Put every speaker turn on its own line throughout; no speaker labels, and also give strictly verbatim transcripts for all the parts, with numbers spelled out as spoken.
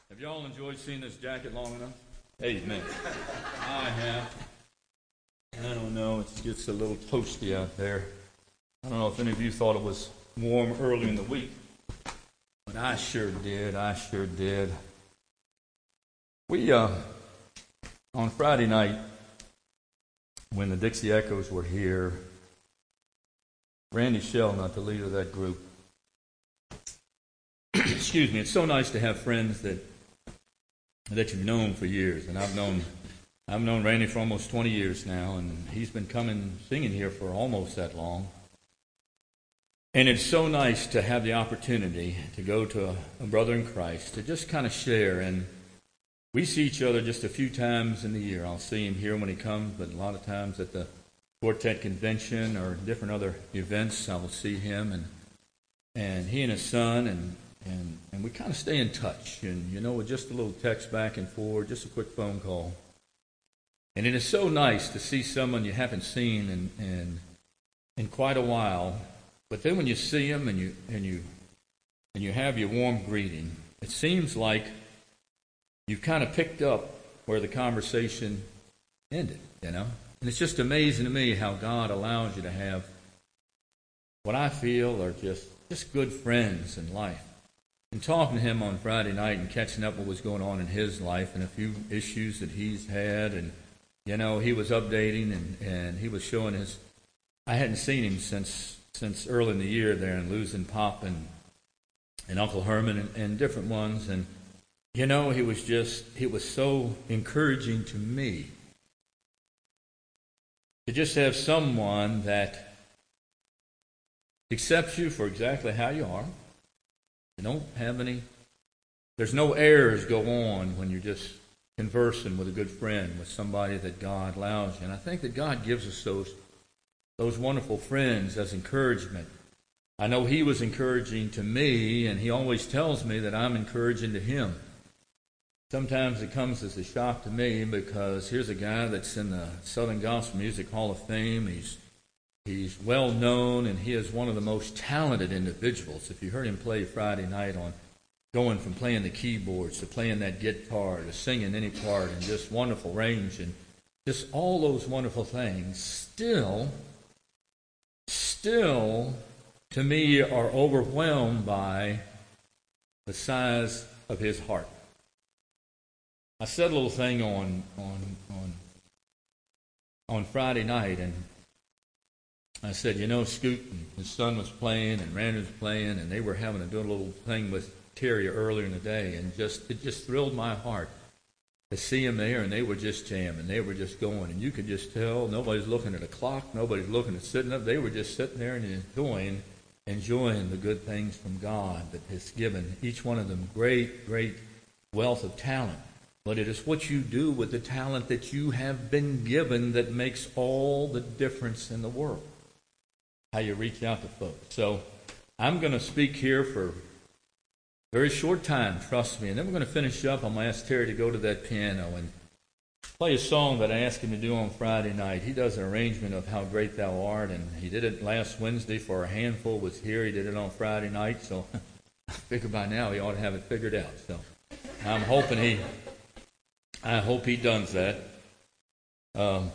Have y'all enjoyed seeing this jacket long enough? Amen. I have. I don't know, it gets a little toasty out there. I don't know if any of you thought it was warm early in the week, but I sure did. I sure did. We, uh, on Friday night, when the Dixie Echoes were here, Randy Shell, not the leader of that group, excuse me, it's so nice to have friends that that you've known for years, and I've known I've known Randy for almost twenty years now, and he's been coming singing here for almost that long. And it's so nice to have the opportunity to go to a, a brother in Christ to just kind of share. And we see each other just a few times in the year. I'll see him here when he comes, but a lot of times at the Quartet Convention or different other events, I will see him, and and he and his son, and and and we kind of stay in touch. And you know, with just a little text back and forth, just a quick phone call. And it is so nice to see someone you haven't seen in in, in quite a while. But then when you see them and you and you and you have your warm greeting, it seems like you've kind of picked up where the conversation ended, you know? And it's just amazing to me how God allows you to have what I feel are just, just good friends in life. And talking to him on Friday night and catching up what was going on in his life and a few issues that he's had, and you know, he was updating and, and he was showing his, I hadn't seen him since since early in the year there, and losing Pop and and Uncle Herman and, and different ones. And you know, he was just, it was so encouraging to me to just have someone that accepts you for exactly how you are. You don't have any, there's no airs go on when you're just conversing with a good friend, with somebody that God allows you. And I think that God gives us those those wonderful friends as encouragement. I know he was encouraging to me, and he always tells me that I'm encouraging to him. Sometimes it comes as a shock to me, because here's a guy that's in the Southern Gospel Music Hall of Fame. He's he's well known, and he is one of the most talented individuals. If you heard him play Friday night on going from playing the keyboards to playing that guitar to singing any part, and just wonderful range and just all those wonderful things, still, still, to me, are overwhelmed by the size of his heart. I said a little thing on on on on Friday night, and I said, you know, Scoot and his son was playing, and Randy was playing, and they were having to do a little thing with Terry earlier in the day, and just it just thrilled my heart to see them there, and they were just jamming, they were just going, and you could just tell nobody's looking at a clock, nobody's looking at sitting up. They were just sitting there and enjoying, enjoying the good things from God that has given each one of them great, great wealth of talent. But it is what you do with the talent that you have been given that makes all the difference in the world. How you reach out to folks. So I'm going to speak here for a very short time, trust me, and then we're going to finish up. I'm going to ask Terry to go to that piano and play a song that I asked him to do on Friday night. He does an arrangement of How Great Thou Art, and he did it last Wednesday for a handful was here. He did it on Friday night, so I figure by now he ought to have it figured out. So I'm hoping he, I hope he does that. Um,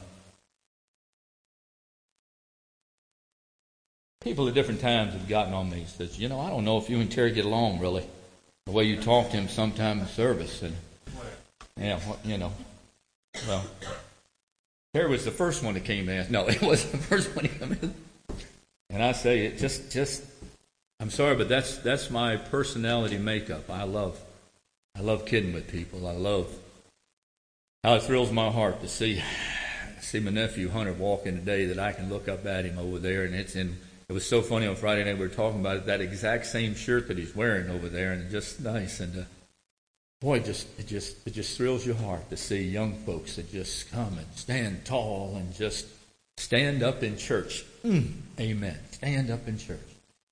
people at different times have gotten on me, says, you know, I don't know if you and Terry get along really. The way you talk to him sometime in service, and yeah, you know, well, Terry was the first one that came to ask. No, it wasn't the first one to come in. And I say it just, just, I'm sorry, but that's that's my personality makeup. I love, I love kidding with people. I love how it thrills my heart to see, see my nephew Hunter walk in today. That I can look up at him over there, and it's in. It was so funny on Friday night we were talking about it, that exact same shirt that he's wearing over there, and just nice. And uh, boy, it just it just it just thrills your heart to see young folks that just come and stand tall and just stand up in church. Mm, amen. Stand up in church.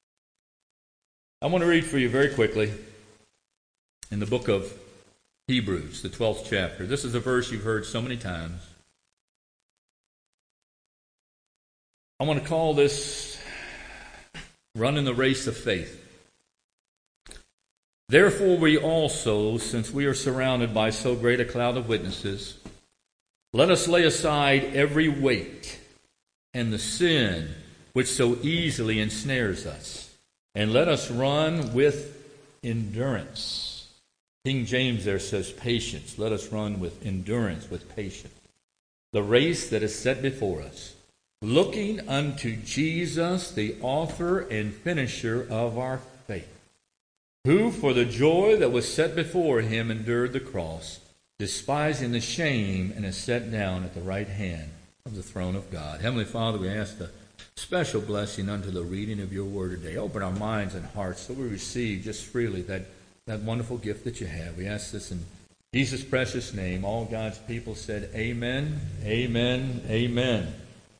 I want to read for you very quickly in the book of Hebrews, the twelfth chapter. This is a verse you've heard so many times. I want to call this running the race of faith. Therefore we also, since we are surrounded by so great a cloud of witnesses, let us lay aside every weight and the sin which so easily ensnares us, and let us run with endurance. King James there says patience. Let us run with endurance, with patience, the race that is set before us, looking unto Jesus, the author and finisher of our faith, who for the joy that was set before him endured the cross, despising the shame, and is set down at the right hand of the throne of God. Heavenly Father, we ask the special blessing unto the reading of your word today. Open our minds and hearts so we receive just freely that, that wonderful gift that you have. We ask this in Jesus' precious name. All God's people said amen, amen, amen.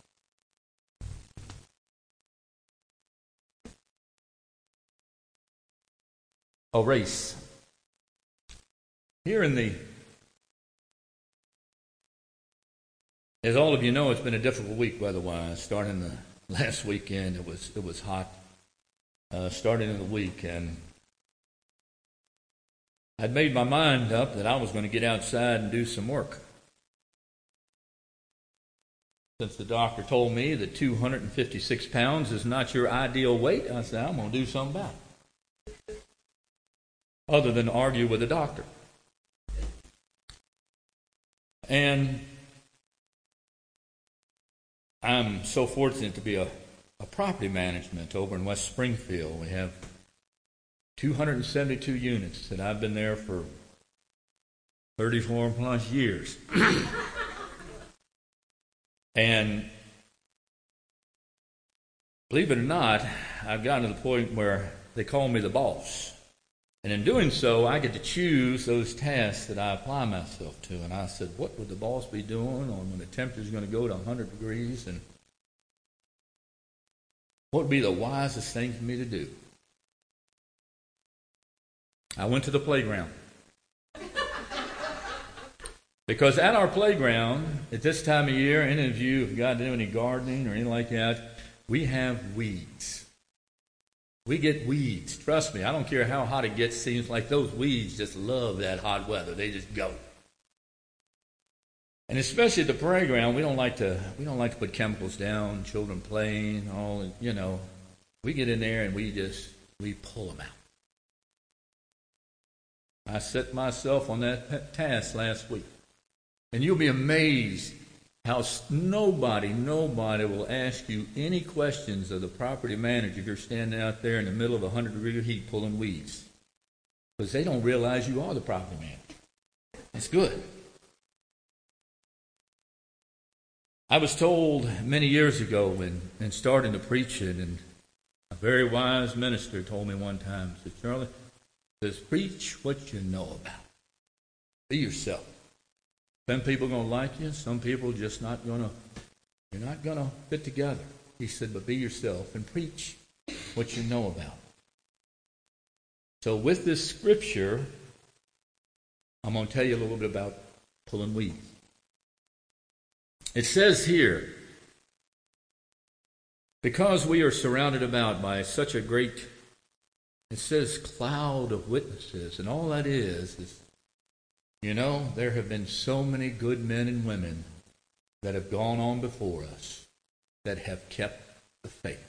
A race. Here in the, as all of you know, it's been a difficult week weather-wise. Starting the last weekend, it was it was hot. Uh, starting in the week, and I'd made my mind up that I was going to get outside and do some work. Since the doctor told me that two hundred fifty-six pounds is not your ideal weight, I said, I'm going to do something about it, other than argue with the doctor. And I'm so fortunate to be a, a property management over in West Springfield. We have two hundred seventy-two units, and I've been there for thirty-four plus years. And believe it or not, I've gotten to the point where they call me the boss. And in doing so, I get to choose those tasks that I apply myself to. And I said, what would the boss be doing on when the temperature is going to go to one hundred degrees? And what would be the wisest thing for me to do? I went to the playground. Because at our playground, at this time of year, any of you have got to do any gardening or anything like that, we have weeds. We get weeds. Trust me, I don't care how hot it gets. Seems like those weeds just love that hot weather. They just go. And especially at the playground, we don't like to we don't like to put chemicals down. Children playing, all you know. We get in there and we just we pull them out. I set myself on that task last week, and you'll be amazed how nobody, nobody will ask you any questions of the property manager if you're standing out there in the middle of a hundred degree heat pulling weeds. Because they don't realize you are the property manager. That's good. I was told many years ago when, when starting to preach it, and a very wise minister told me one time, said, Charlie, says, preach what you know about. Be yourself. Some people are going to like you. Some people are just not going to, you're not going to fit together. He said, but be yourself and preach what you know about. So with this scripture, I'm going to tell you a little bit about pulling weeds. It says here, because we are surrounded about by such a great, it says cloud of witnesses, and all that is, is you know, there have been so many good men and women that have gone on before us that have kept the faith.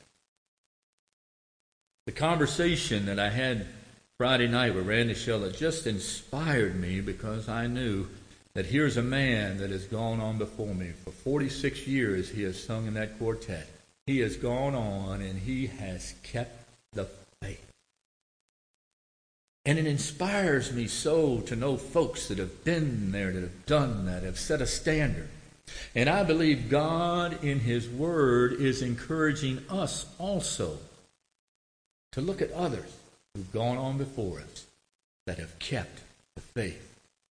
The conversation that I had Friday night with Randy Shella just inspired me because I knew that here's a man that has gone on before me. For forty-six years he has sung in that quartet. He has gone on and he has kept the faith. And it inspires me so to know folks that have been there, that have done that, have set a standard. And I believe God in His Word is encouraging us also to look at others who've gone on before us that have kept the faith.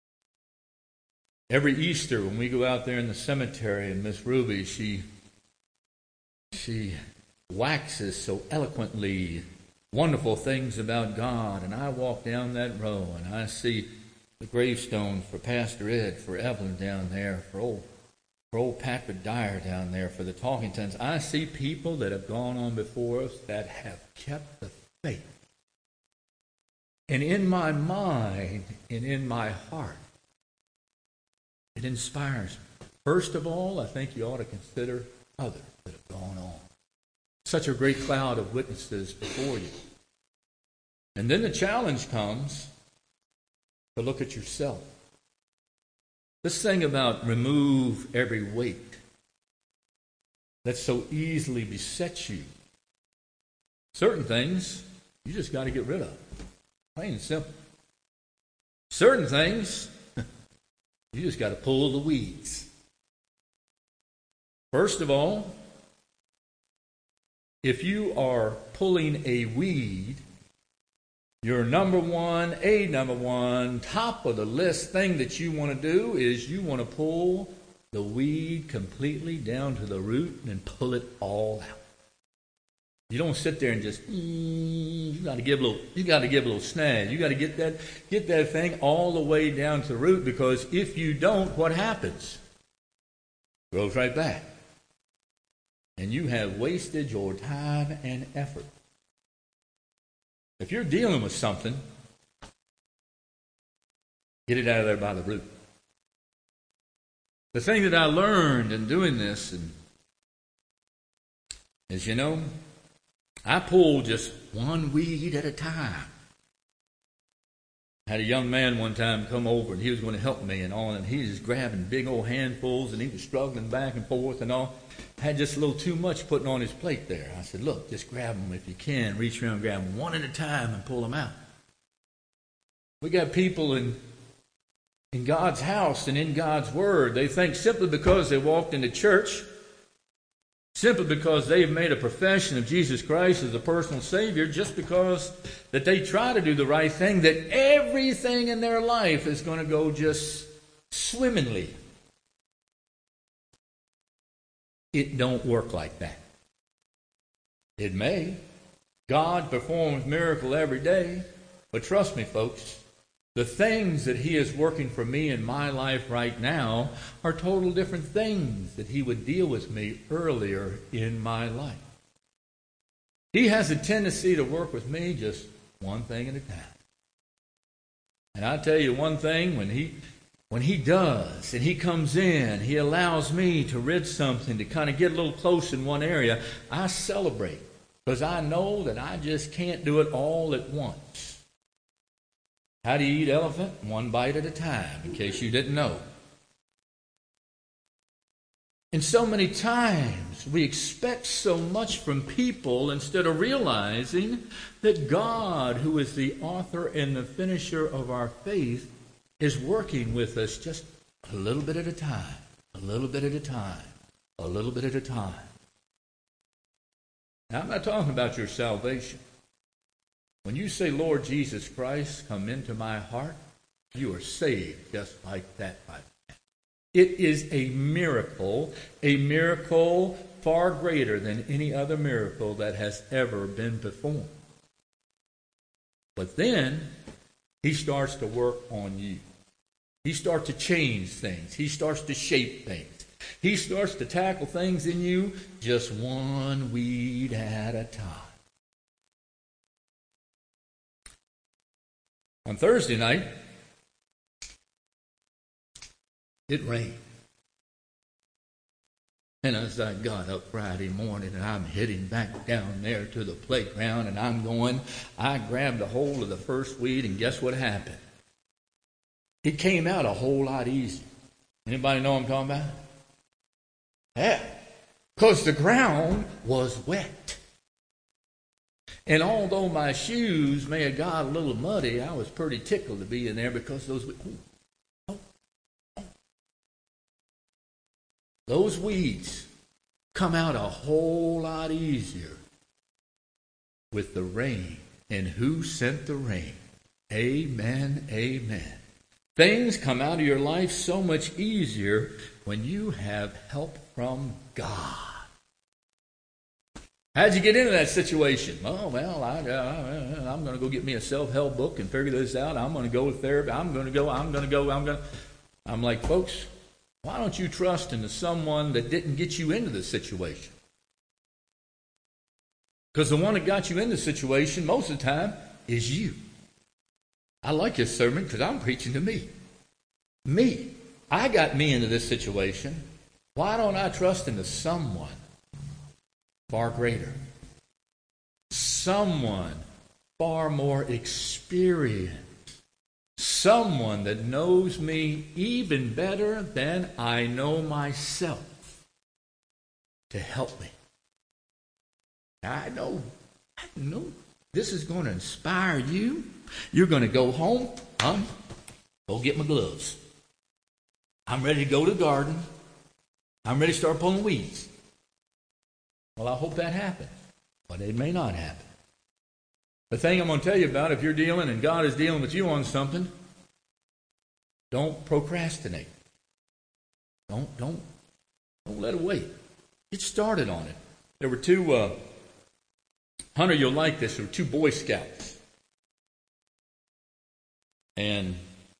Every Easter when we go out there in the cemetery, and Miss Ruby, she, she waxes so eloquently wonderful things about God, and I walk down that row and I see the gravestone for Pastor Ed, for Evelyn down there, for old, for old Patrick Dyer down there, for the Talkingtons. I see people that have gone on before us that have kept the faith. and in my mind and in my heart. It inspires me. First of all, I think you ought to consider others that have gone on. Such a great cloud of witnesses before you. And then the challenge comes to look at yourself. This thing about remove every weight that so easily besets you. Certain things you just got to get rid of. Plain and simple. Certain things you just got to pull the weeds. First of all, if you are pulling a weed, your number one, a number one, top of the list thing that you want to do is you want to pull the weed completely down to the root and pull it all out. You don't sit there and just, mm, you got to give a little, you got to give a little snag. You got to get that, get that thing all the way down to the root, because if you don't, what happens? It grows right back. And you have wasted your time and effort. If you're dealing with something, get it out of there by the root. The thing that I learned in doing this and, is, you know, I pull just one weed at a time. I had a young man one time come over, and he was going to help me and all, and he was just grabbing big old handfuls, and he was struggling back and forth and all. Had just a little too much putting on his plate there. I said, look, just grab them if you can. Reach around and grab them one at a time and pull them out. We got people in, in God's house and in God's Word. They think simply because they walked into church, simply because they've made a profession of Jesus Christ as a personal Savior, just because that they try to do the right thing, that everything in their life is going to go just swimmingly. It don't work like that. It may. God performs miracles every day. But trust me, folks, the things that He is working for me in my life right now are total different things that He would deal with me earlier in my life. He has a tendency to work with me just one thing at a time. And I tell you one thing, when He when He does, and He comes in, He allows me to rid something, to kind of get a little close in one area, I celebrate. Because I know that I just can't do it all at once. How do you eat elephant? One bite at a time, in case you didn't know. And so many times we expect so much from people instead of realizing that God, who is the author and the finisher of our faith, is working with us just a little bit at a time, a little bit at a time, a little bit at a time. Now, I'm not talking about your salvation. When you say, Lord Jesus Christ, come into my heart, you are saved just like that. It is a miracle, a miracle far greater than any other miracle that has ever been performed. But then He starts to work on you. He starts to change things. He starts to shape things. He starts to tackle things in you just one weed at a time. On Thursday night, it rained. And as I got up Friday morning and I'm heading back down there to the playground and I'm going, I grabbed a hold of the first weed, and guess what happened? It came out a whole lot easier. Anybody know what I'm talking about? Yeah, because the ground was wet. And although my shoes may have got a little muddy, I was pretty tickled to be in there because those oh, oh, those weeds come out a whole lot easier with the rain. And who sent the rain? Amen, amen. Things come out of your life so much easier when you have help from God. How'd you get into that situation? Oh, well, I, uh, I'm going to go get me a self-help book and figure this out. I'm going to go to therapy. I'm going to go, I'm going to go, I'm going to... I'm like, folks, why don't you trust into someone that didn't get you into the situation? Because the one that got you in the situation most of the time is you. I like his sermon because I'm preaching to me. Me. I got me into this situation. Why don't I trust into someone far greater? Someone far more experienced. Someone that knows me even better than I know myself to help me. I know, I know this is going to inspire you. You're going to go home. Um, go get my gloves. I'm ready to go to the garden. I'm ready to start pulling weeds. Well, I hope that happens, but it may not happen. The thing I'm going to tell you about, if you're dealing and God is dealing with you on something, don't procrastinate. Don't, don't, don't let it wait. Get started on it. There were two, uh, Hunter, you'll like this, there were two Boy Scouts. And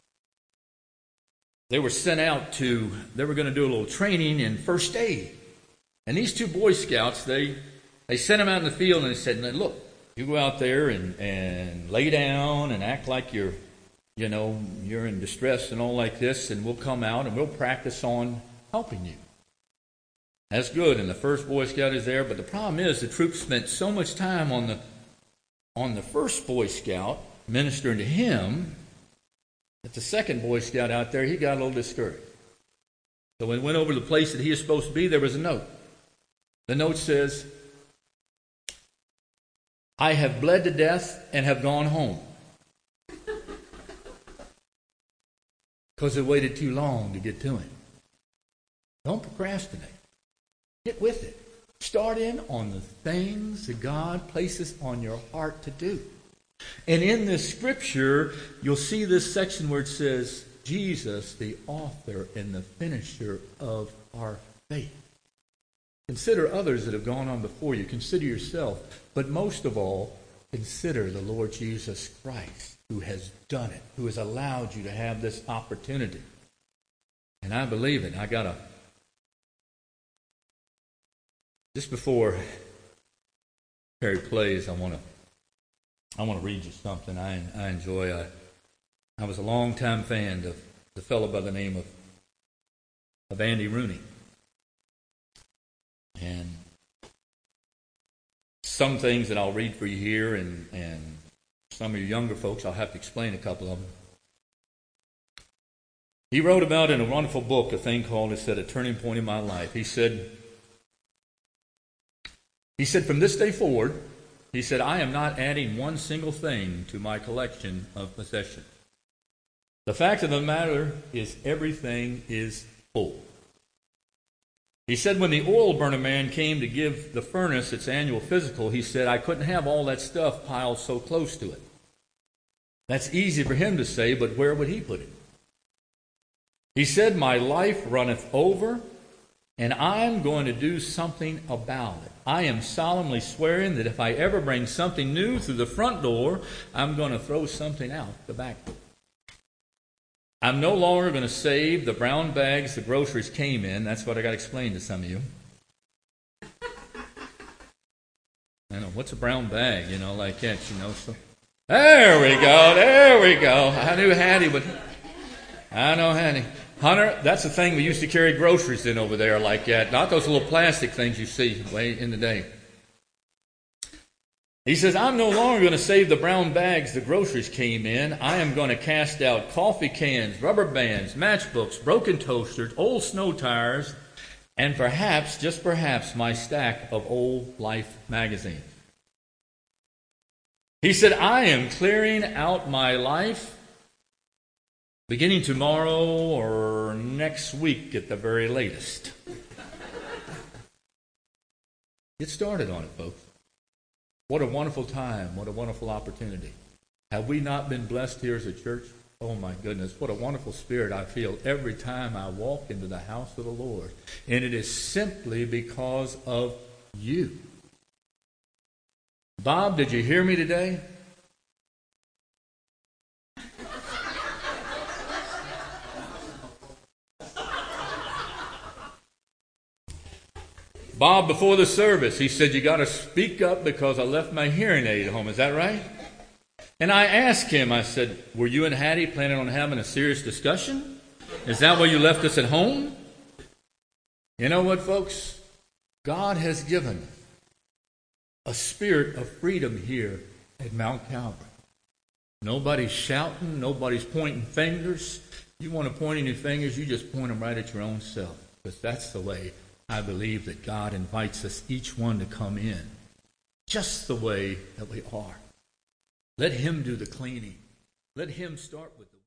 they were sent out to, they were going to do a little training in first aid. And these two Boy Scouts, they they sent them out in the field and they said, look, you go out there and, and lay down and act like you're, you know, you're in distress and all like this, and we'll come out and we'll practice on helping you. That's good, and the first Boy Scout is there, but the problem is the troops spent so much time on the on the first Boy Scout ministering to him that the second Boy Scout out there, he got a little discouraged. So when he went over to the place that he was supposed to be, there was a note. The note says, I have bled to death and have gone home. Because it waited too long to get to him. Don't procrastinate. Get with it. Start in on the things that God places on your heart to do. And in this scripture, you'll see this section where it says, Jesus, the author and the finisher of our faith. Consider others that have gone on before you. Consider yourself. But most of all, consider the Lord Jesus Christ, who has done it, who has allowed you to have this opportunity. And I believe it. I got a Just before Perry plays, I want to I want to read you something I I enjoy. I I was a long-time fan of the fellow by the name of of Andy Rooney, and some things that I'll read for you here, and and some of you younger folks, I'll have to explain a couple of them. He wrote about in a wonderful book a thing called, it said, A Turning Point in My Life. He said. He said, from this day forward, he said, I am not adding one single thing to my collection of possessions. The fact of the matter is everything is full. He said when the oil burner man came to give the furnace its annual physical, he said, I couldn't have all that stuff piled so close to it. That's easy for him to say, but where would he put it? He said, my life runneth over, and I'm going to do something about it. I am solemnly swearing that if I ever bring something new through the front door, I'm going to throw something out the back door. I'm no longer going to save the brown bags the groceries came in. That's what I got to explain to some of you. I know, what's a brown bag, you know, like that, you know. So, there we go, there we go. I knew Hattie would. I know Hattie. Hunter, that's the thing we used to carry groceries in over there like that. Not those little plastic things you see way in the day. He says, I'm no longer going to save the brown bags the groceries came in. I am going to cast out coffee cans, rubber bands, matchbooks, broken toasters, old snow tires, and perhaps, just perhaps, my stack of old Life magazines. He said, I am clearing out my life beginning tomorrow or next week at the very latest. Get started on it, folks. What a wonderful time. What a wonderful opportunity. Have we not been blessed here as a church? Oh my goodness, what a wonderful spirit I feel every time I walk into the house of the Lord. And it is simply because of you. Bob, did you hear me today? Bob, before the service, he said, you got to speak up because I left my hearing aid at home. Is that right? And I asked him, I said, were you and Hattie planning on having a serious discussion? Is that why you left us at home? You know what, folks? God has given a spirit of freedom here at Mount Calvary. Nobody's shouting. Nobody's pointing fingers. You want to point any fingers, you just point them right at your own self. Because that's the way I believe that God invites us, each one, to come in. Just the way that we are. Let him do the cleaning. Let him start with the